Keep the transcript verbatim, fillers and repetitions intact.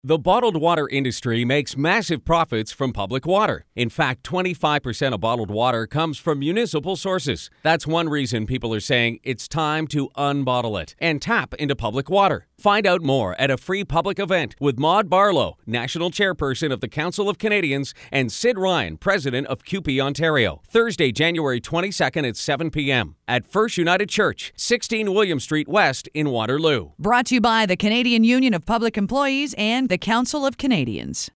The bottled water industry makes massive profits from public water. In fact, twenty-five percent of bottled water comes from municipal sources. That's one reason people are saying it's time to unbottle it and tap into public water. Find out more at a free public event with Maud Barlow, National Chairperson of the Council of Canadians, and Sid Ryan, President of C U P E Ontario. Thursday, January twenty-second at seven p.m. at First United Church, sixteen William Street West in Waterloo. Brought to you by the Canadian Union of Public Employees and the Council of Canadians.